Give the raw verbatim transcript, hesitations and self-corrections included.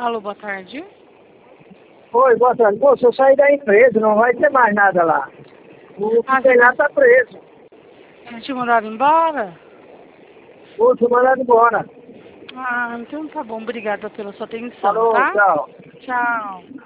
Alô, boa tarde. Oi, boa tarde. Pô, se eu sair da empresa, não vai ter mais nada lá. O Ah, que tem você lá tá preso. você te mandaram embora? Pô, fui mandado embora. Ah, então tá bom. Obrigada pela sua atenção, Falou, tá? tchau. Tchau.